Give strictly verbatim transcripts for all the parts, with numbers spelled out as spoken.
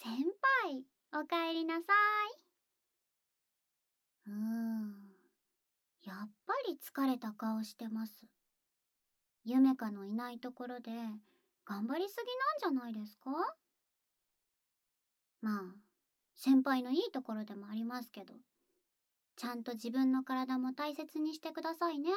先輩、おかえりなさい。うーん、やっぱり疲れた顔してます。ゆめかのいないところで頑張りすぎなんじゃないですか？まあ、先輩のいいところでもありますけど、ちゃんと自分の体も大切にしてくださいね。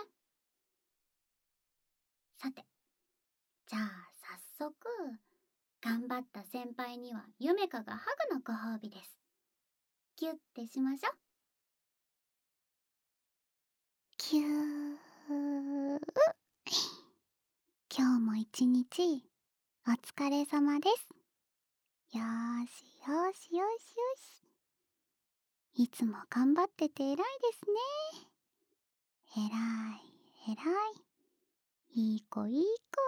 さて、じゃあ早速、頑張った先輩にはゆめかがハグのご褒美です。キュッてしましょ。キュー。今日も一日お疲れ様です。よーしよしよしよし。いつも頑張ってて偉いですね。偉い偉い。いい子いい子。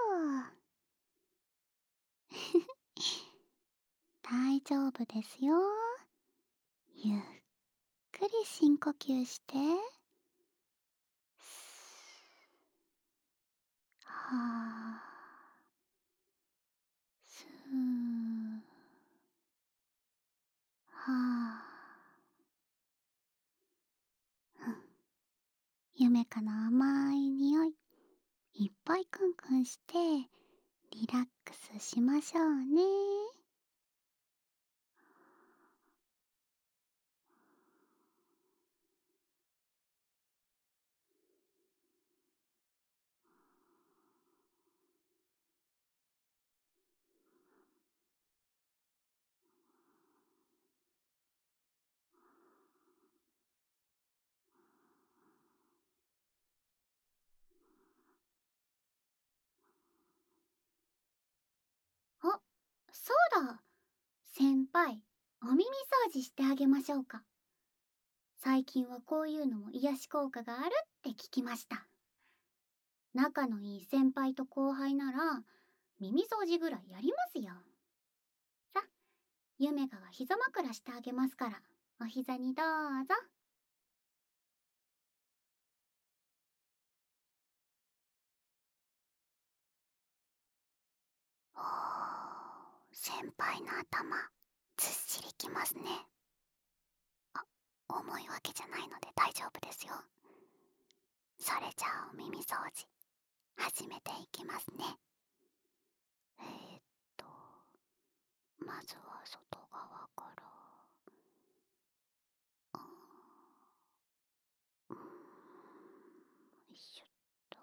大丈夫ですよ。ゆっくり深呼吸して。はあ。すー。はあ。ふん。ゆめかの甘い匂いいっぱいクンクンしてリラックスしましょうね。あ、そうだ。先輩、お耳掃除してあげましょうか。最近はこういうのも癒し効果があるって聞きました。仲のいい先輩と後輩なら耳掃除ぐらいやりますよ。さ、ゆめかが膝枕してあげますから、お膝にどうぞ。おー、先輩の頭ずっしりきますね。あ、重いわけじゃないので大丈夫ですよ。それじゃあお耳掃除始めていきますね。えーっとまずは外側から。あー、うーん、よいしょっと。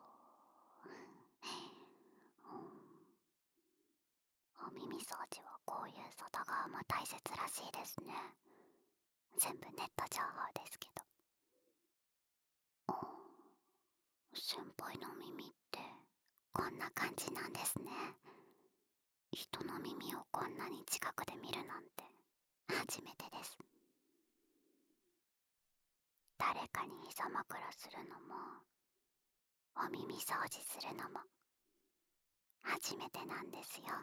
お耳掃除はこういう外側も大切らしいですね。全部ネット情報ですけど。おー、先輩の耳ってこんな感じなんですね。人の耳をこんなに近くで見るなんて初めてです。誰かに膝枕するのもお耳掃除するのも初めてなんですよ。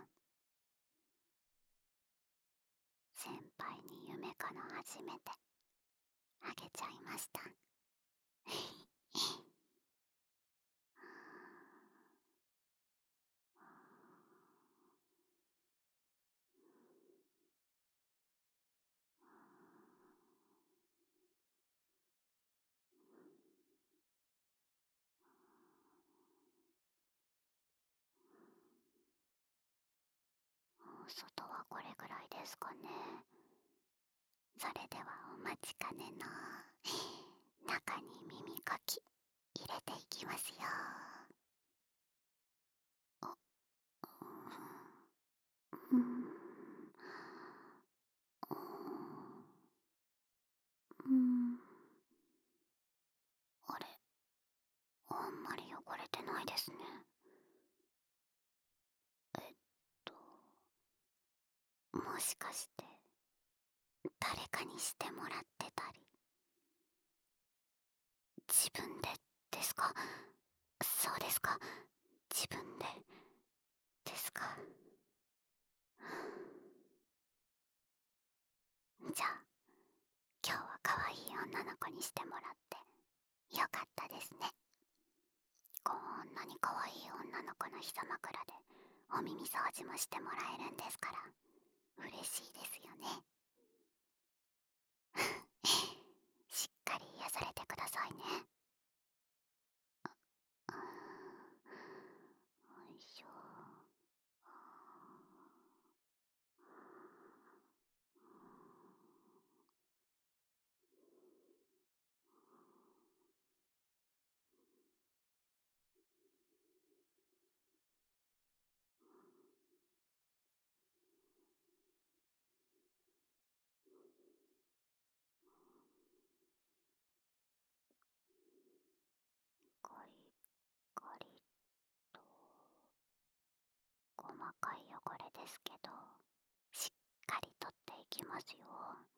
先輩に夢かの初めてあげちゃいました。外はこれぐらいですかね。それではお待ちかねの中に耳かき入れていきますよ。あ、うん、うん、あれ、あんまり汚れてないですね。えっともしかして誰かにしてもらってたり、自分でですか？そうですか、自分でですか。じゃあ今日は可愛い女の子にしてもらってよかったですね。こんなに可愛い女の子の膝枕でお耳掃除もしてもらえるんですから、 嬉しいですよね。しっかり癒されてくださいね。あーよいしょ。ゴリゴリと細かい汚れですけど、しっかり取っていきますよ。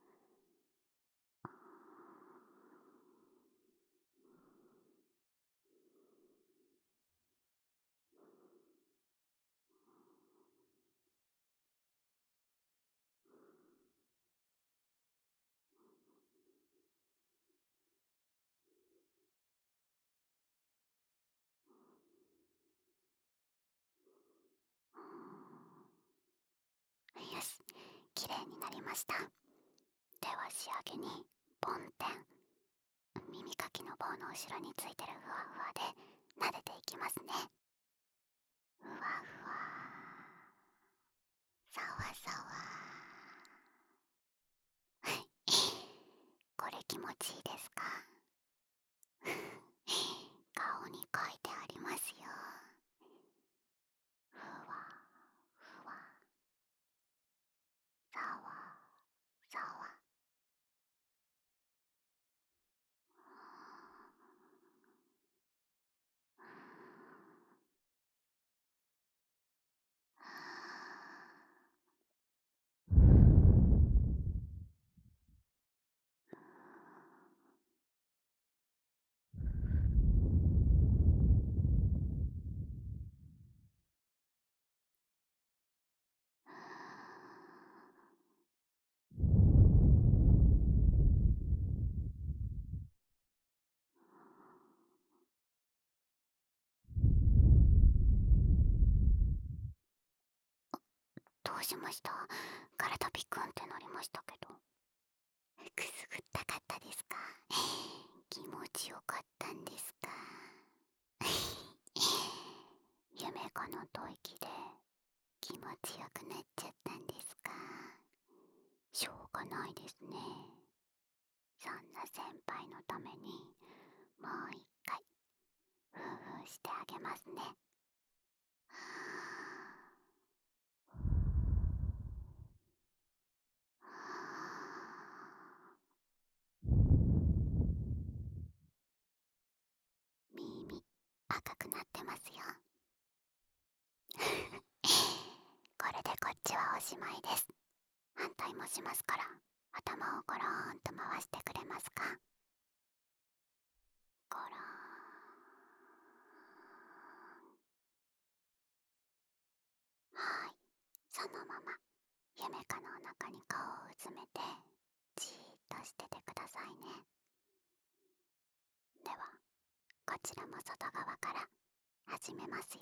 よし、綺麗になりました。では仕上げに梵天、耳かきの棒の後ろについてるふわふわで撫でていきますね。ふわふわ、さわさわ。これ気持ちいいですか？顔に書いてありますよ。ふわふわ、さわさわ。どうしました？体ピクンってなりましたけど。くすぐったかったですか？気持ちよかったんですか？夢かの吐息で気持ちよくなっちゃったんですか？しょうがないですね。そんな先輩のためにもう一回ふうふうしてあげますね。耳赤くなってますよ。これでこっちはおしまいです。反対もしますから、頭をゴローンと回してくれますか？ゴローン。はい、そのまま夢かの中に顔をうずめてじーっとしててくださいね。ではこちらも外側から始めますよ。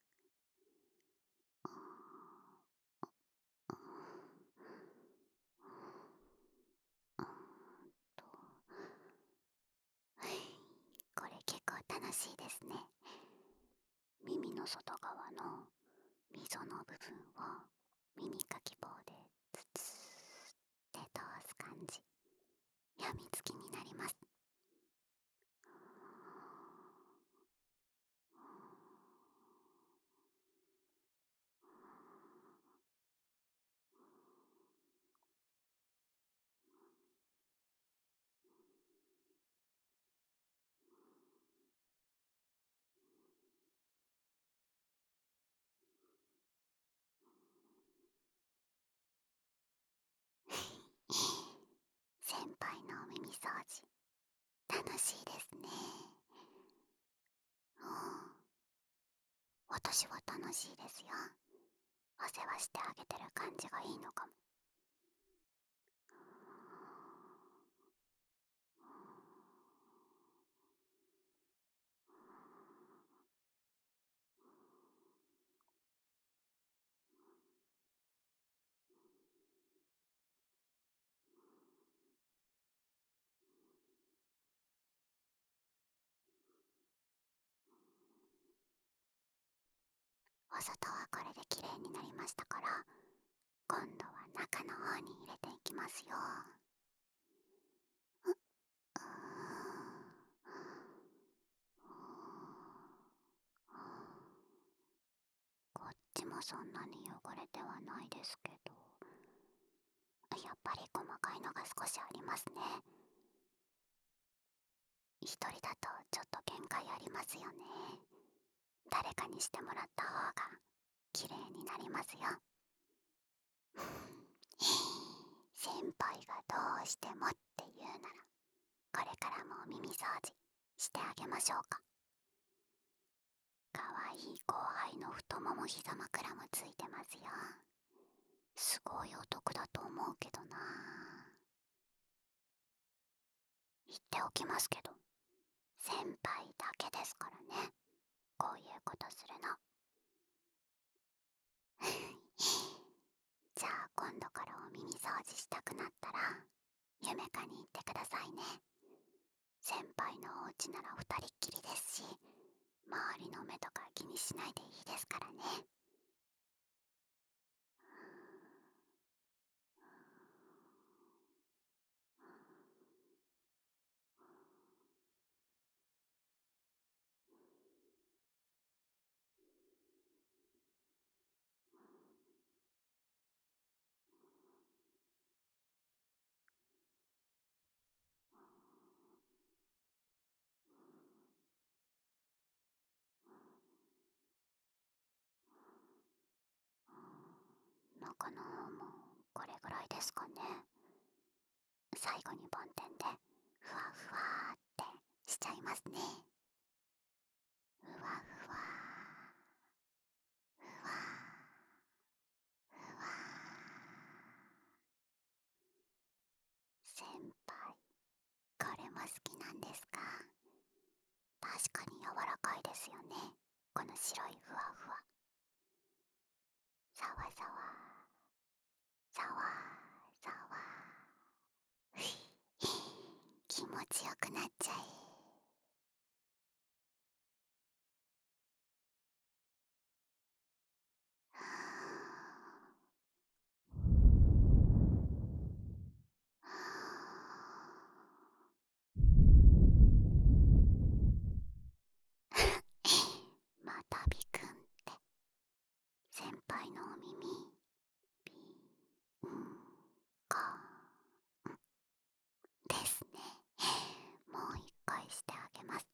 これ結構楽しいですね。耳の外側の溝の部分を耳かき棒でツツーって通す感じ、やみつきになります。先輩のお耳掃除楽しいですね。うん、私は楽しいですよ。お世話してあげてる感じがいいのかも。 お外はこれで綺麗になりましたから、今度は中の方に入れていきますよ。こっちもそんなに汚れてはないですけど、やっぱり細かいのが少しありますね。一人だとちょっと限界ありますよね。誰かにしてもらった方が綺麗になりますよ。先輩がどうしてもって言うなら、これからもお耳掃除してあげましょうか。かわいい後輩の太もも膝枕もついてますよ。すごいお得だと思うけどな。言っておきますけど、先輩だけですからね、こういうことするの。じゃあ今度からお耳掃除したくなったら夢かに行ってくださいね。先輩のお家なら二人っきりですし、周りの目とか気にしないでいいですからね。中の方もこれぐらいですかね。最後に梵天でふわふわーってしちゃいますね。ふわふわふわふわ。先輩、これも好きなんですか？確かに柔らかいですよね、この白いふわふわ。さわさわさわさわ。気持ちよくなっちゃえ。またびくんって先輩のお耳ビーンかですね。もう一回してあげます。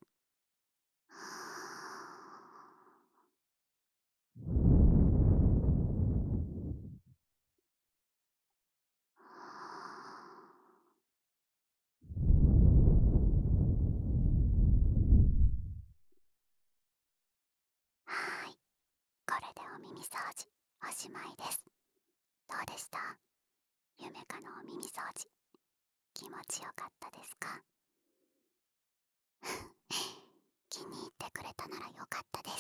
はーい、これでお耳掃除おしまいです。どうでした？夢かのお耳掃除、気持ちよかったですか？気に入ってくれたならよかったです。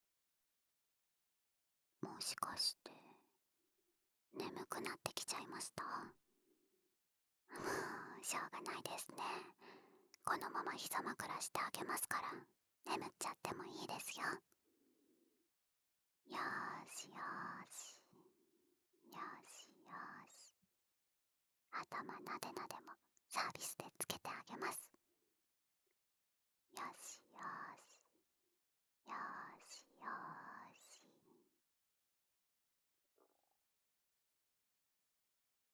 もしかして眠くなってきちゃいました？もうしょうがないですね。このまま膝枕してあげますから、眠っちゃってもいいですよ。よーしよーしよしよし。頭なでなでもサービスでつけてあげます。